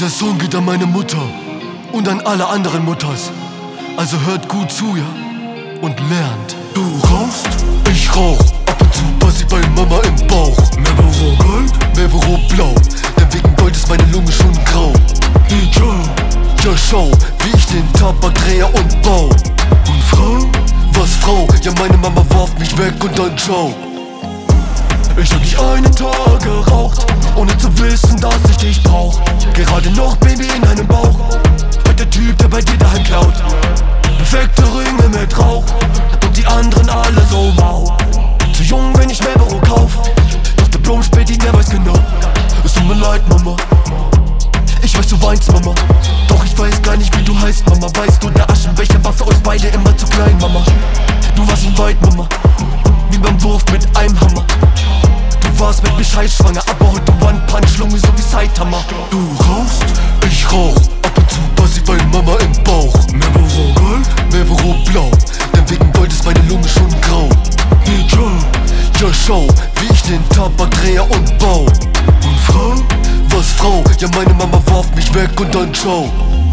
Dieser Song geht an meine Mutter und an alle anderen Mutters. Also hört gut zu, ja? Und lernt. Du rauchst? Ich rauch. Ab und zu passiert bei Mama im Bauch. Marlboro Gold? Marlboro Blau. Denn wegen Gold ist meine Lunge schon grau. Hey Joe. Ja schau, wie ich den Tabak drehe und bau. Und Frau? Was Frau? Ja meine Mama warf mich weg und dann ciao. Ich hab nicht einen Tag geraucht, ohne zu wissen, dass ich dich brauch. Gerade noch Baby in deinem Bauch, bei der Typ, der bei dir daheim klaut. Perfekte Ringe mit Rauch und die anderen alle so mau. Zu jung, wenn ich Marlboro kauf, doch der Bro späti, der weiß genau. Es tut mir leid, Mama, ich weiß, du weinst, Mama. Doch ich weiß gar nicht, wie du heißt, Mama. Weißt du, der Aschenbecher war für uns beide immer zu klein, Mama. Du warst nicht weit, Mama, wie beim Wurf mit einem Hammer. Du warst mit Bescheid schwanger, aber heute One-Punch, Lunge so wie Saitama. Du rauchst? Ich rauch. Ab und zu passiert bei Mama im Bauch. Marlboro Gold? Marlboro Blau. Denn wegen Gold ist meine Lunge schon grau. Hey Joe. Ja schau, wie ich den Tabak drehe und bau. Und Frau? Was Frau? Ja meine Mama warf mich weg und dann ciao.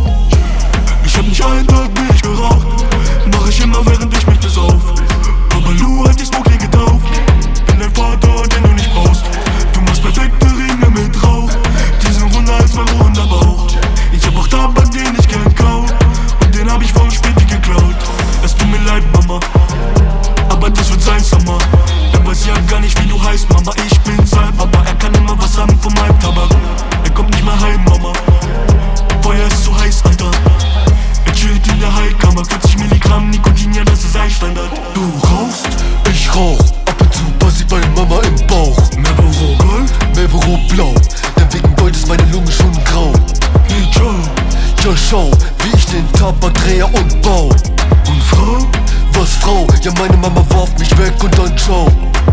Ich hab nicht einen Tag nicht geraucht, mach ich immer während ich mich besauf. Aber Lou hat die Smoke getauft. Bin dein Vater, den du nicht brauchst. Du machst perfekte Ringe mit Rauch, die sind runder als mein ruhender Bauch. Ich hab auch Tabak, den ich gern kau, und den hab ich vom Späti geklaut. Es tut mir leid, Mama, aber das wird sein Sommer. Er weiß ja gar nicht, wie du heißt, Mama. Ich bin sein, aber er kann immer was haben von meinem Tabak. Er kommt nicht mehr heim, Mama, Feuer ist zu heiß, Alter. Er chillt in der Heilkammer, 40 Milligramm Nikotin, ja das ist ein Standard. Du rauchst? Ich rauch. Ab und zu passiert bei Mama im Bauch. Marlboro Gold? Marlboro Blau. Denn wegen Gold ist meine Lunge schon grau. Hey Joe. Ja schau, wie ich den Tabak drehe und bau. Und Frau? Was Frau? Ja meine Mama warf mich weg und dann ciao.